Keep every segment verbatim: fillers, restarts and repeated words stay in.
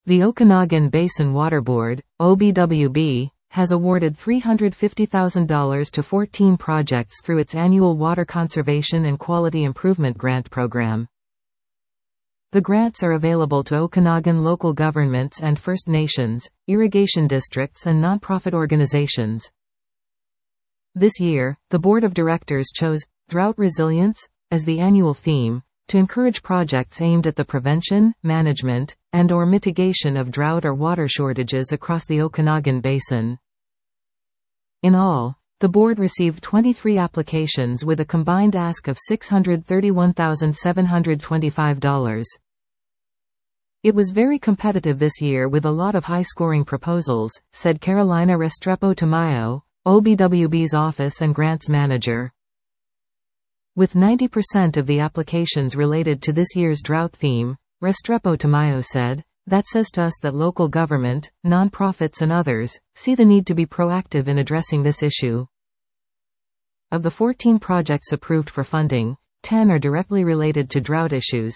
The Okanagan Basin Water Board, O B W B, has awarded three hundred fifty thousand dollars to fourteen projects through its annual Water Conservation and Quality Improvement Grant Program. The grants are available to Okanagan local governments and First Nations, irrigation districts and nonprofit organizations. This year, the Board of Directors chose Drought Resilience as the annual theme, to encourage projects aimed at the prevention, management, and/or mitigation of drought or water shortages across the Okanagan Basin. In all, the board received twenty-three applications with a combined ask of six hundred thirty-one thousand seven hundred twenty-five dollars. It was very competitive this year with a lot of high-scoring proposals, said Carolina Restrepo Tamayo, O B W B's Office and Grants Manager. With ninety percent of the applications related to this year's drought theme, Restrepo Tamayo said, that says to us that local government, nonprofits and others, see the need to be proactive in addressing this issue. Of the fourteen projects approved for funding, ten are directly related to drought issues.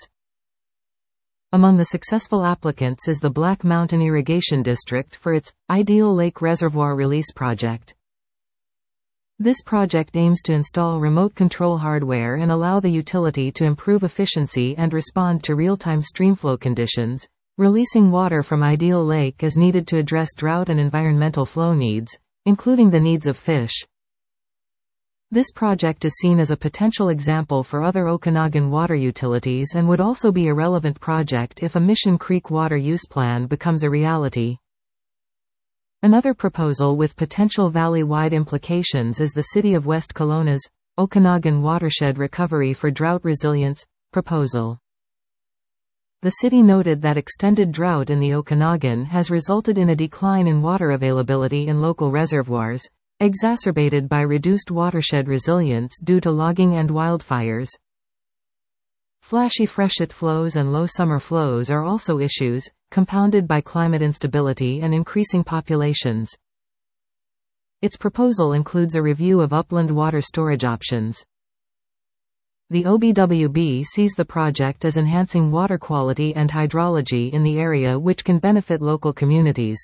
Among the successful applicants is the Black Mountain Irrigation District for its Ideal Lake Reservoir Release Project. This project aims to install remote control hardware and allow the utility to improve efficiency and respond to real-time streamflow conditions, releasing water from Ideal Lake as needed to address drought and environmental flow needs, including the needs of fish. This project is seen as a potential example for other Okanagan water utilities and would also be a relevant project if a Mission Creek water use plan becomes a reality. Another proposal with potential valley-wide implications is the City of West Kelowna's Okanagan Watershed Recovery for Drought Resilience proposal. The city noted that extended drought in the Okanagan has resulted in a decline in water availability in local reservoirs, exacerbated by reduced watershed resilience due to logging and wildfires. Flashy freshet flows and low summer flows are also issues, compounded by climate instability and increasing populations. Its proposal includes a review of upland water storage options. The O B W B sees the project as enhancing water quality and hydrology in the area, which can benefit local communities.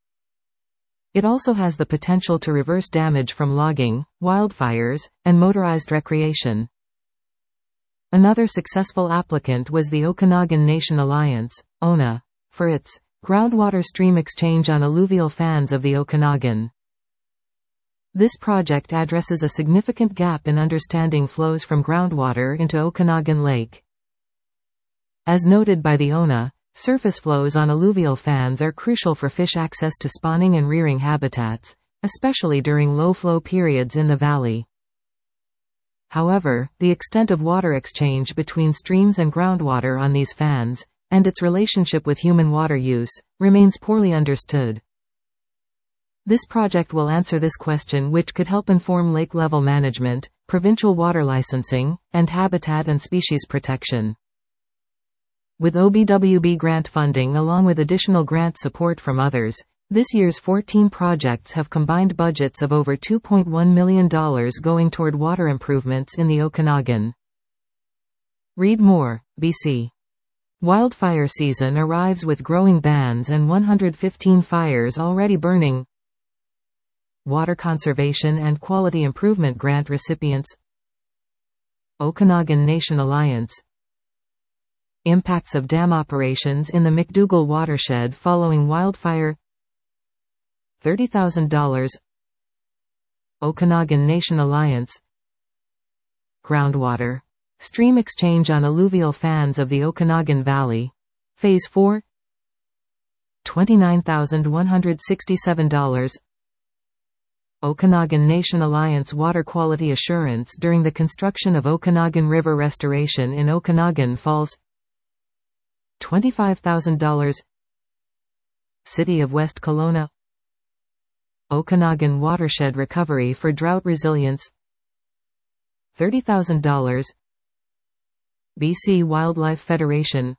It also has the potential to reverse damage from logging, wildfires, and motorized recreation. Another successful applicant was the Okanagan Nation Alliance, O N A, for its groundwater stream exchange on alluvial fans of the Okanagan. This project addresses a significant gap in understanding flows from groundwater into Okanagan Lake. As noted by the O N A, surface flows on alluvial fans are crucial for fish access to spawning and rearing habitats, especially during low flow periods in the valley. However, the extent of water exchange between streams and groundwater on these fans, and its relationship with human water use, remains poorly understood. This project will answer this question, which could help inform lake-level management, provincial water licensing, and habitat and species protection. With O B W B grant funding along with additional grant support from others, this year's fourteen projects have combined budgets of over two point one million dollars going toward water improvements in the Okanagan. Read more, B C. Wildfire season arrives with growing bands and one hundred fifteen fires already burning. Water Conservation and Quality Improvement Grant recipients: Okanagan Nation Alliance. Impacts of dam operations in the McDougall watershed following wildfire: thirty thousand dollars. Okanagan Nation Alliance. Groundwater stream exchange on alluvial fans of the Okanagan Valley. Phase four. twenty-nine thousand one hundred sixty-seven dollars. Okanagan Nation Alliance Water Quality Assurance during the construction of Okanagan River Restoration in Okanagan Falls. twenty-five thousand dollars. City of West Kelowna. Okanagan Watershed Recovery for Drought Resilience. thirty thousand dollars. B C Wildlife Federation.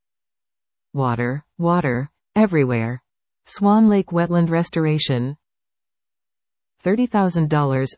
Water, water, everywhere. Swan Lake Wetland Restoration. thirty thousand dollars.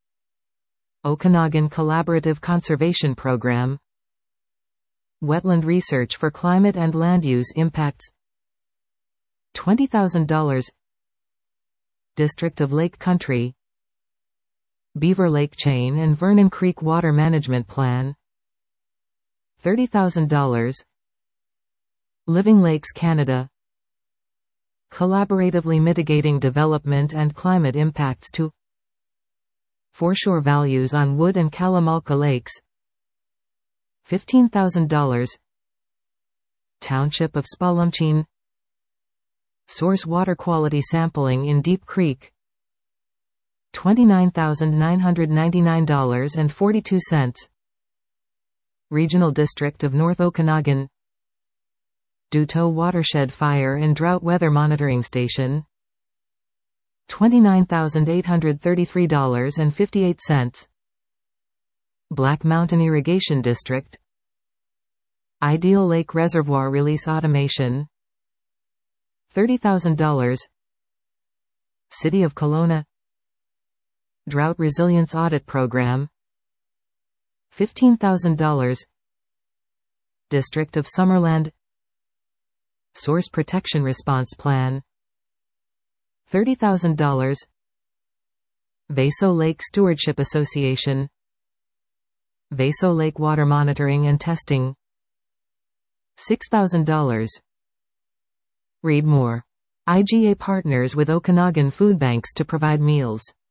Okanagan Collaborative Conservation Program. Wetland Research for Climate and Land Use Impacts. twenty thousand dollars. District of Lake Country, Beaver Lake Chain and Vernon Creek Water Management Plan, thirty thousand dollars. Living Lakes Canada, collaboratively mitigating development and climate impacts to foreshore values on Wood and Kalamalka Lakes, fifteen thousand dollars. Township of Spalumcheen, source water quality sampling in Deep Creek, twenty-nine thousand nine hundred ninety-nine dollars and forty-two cents. Regional District of North Okanagan, Duto Watershed Fire and Drought Weather Monitoring Station, twenty-nine thousand eight hundred thirty-three dollars and fifty-eight cents. Black Mountain Irrigation District, Ideal Lake Reservoir Release Automation, thirty thousand dollars. City of Kelowna, Drought Resilience Audit Program, fifteen thousand dollars. District of Summerland, Source Protection Response Plan, thirty thousand dollars. Vaso Lake Stewardship Association, Vaso Lake Water Monitoring and Testing, six thousand dollars. Read more. I G A partners with Okanagan Food Banks to provide meals.